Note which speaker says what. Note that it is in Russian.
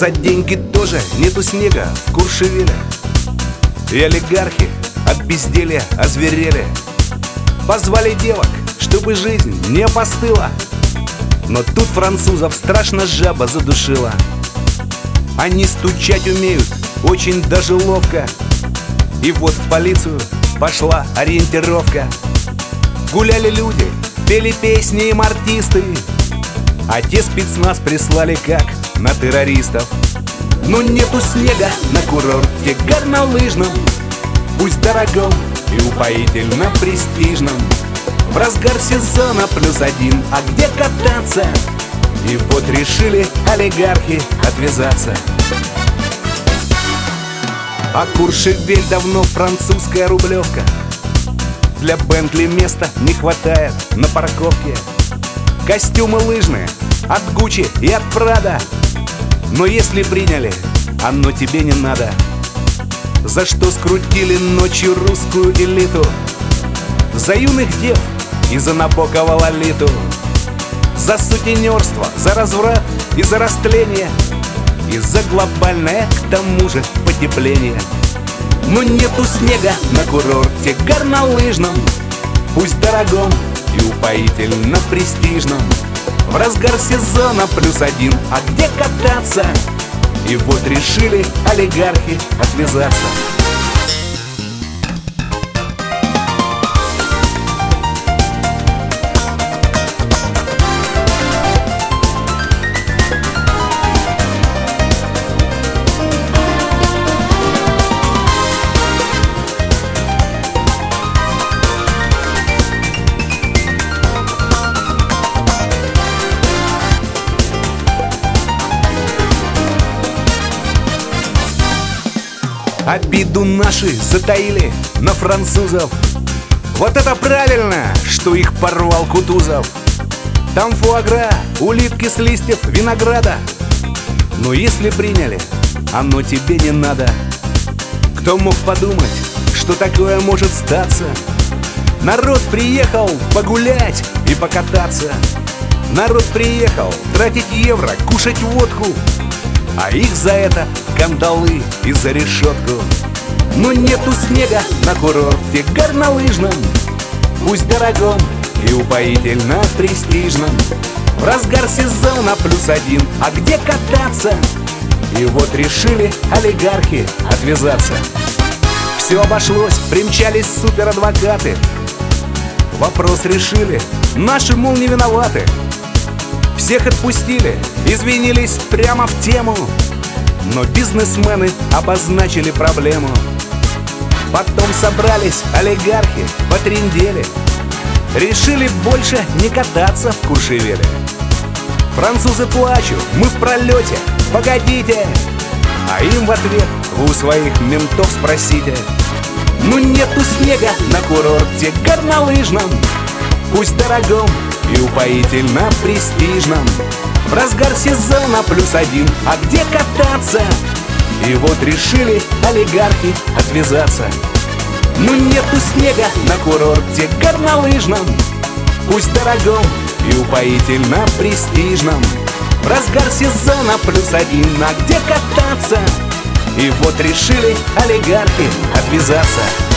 Speaker 1: за деньги тоже нету снега в Куршевеле. И олигархи от безделья озверели. Позвали девок, чтобы жизнь не постыла. Но тут французов страшно жаба задушила. Они стучать умеют очень даже ловко. И вот в полицию пошла ориентировка. Гуляли люди, пели песни им артисты, а те спецназ прислали как на террористов. Но нету снега на курорте горнолыжном, пусть дорогом и упоительно престижном. В разгар сезона +1, а где кататься? И вот решили олигархи отвязаться. А Куршевель давно французская рублевка. Для Бентли места не хватает на парковке. Костюмы лыжные от Гуччи и от Прада. Но если приняли, оно тебе не надо. За что скрутили ночью русскую элиту? За юных дев и за Набокова Лолиту. За сутенерство, за разврат и за растление, и за глобальное, к тому же, потепление. Но нету снега на курорте горнолыжном, пусть дорогом и упоительно престижном. В разгар сезона +1, а где кататься? И вот решили олигархи отвязаться. Обиду наши затаили на французов. Вот это правильно, что их порвал Кутузов. Там фуагра, улитки с листьев винограда. Но если приняли, оно тебе не надо. Кто мог подумать, что такое может статься? Народ приехал погулять и покататься. Народ приехал тратить евро, кушать водку, а их за это в кандалы и за решетку. Но нету снега на курорте горнолыжном, пусть дорогом и упоительно престижном. В разгар сезона +1, а где кататься? И вот решили олигархи отвязаться. Все обошлось, примчались суперадвокаты. Вопрос решили, наши, мол, не виноваты. Всех отпустили, извинились прямо в тему. Но бизнесмены обозначили проблему. Потом собрались олигархи, потрындели. Решили больше не кататься в Куршевеле. Французы плачут, мы в пролете, погодите. А им в ответ: вы у своих ментов спросите. Ну нету снега на курорте горнолыжном, пусть дорогом и упоительно престижном. В разгар сезона +1, а где кататься? И вот решили олигархи отвязаться. Ну нету снега на курорте горнолыжном, пусть дорогом и упоительно престижном. В разгар сезона +1, а где кататься? И вот решили олигархи отвязаться.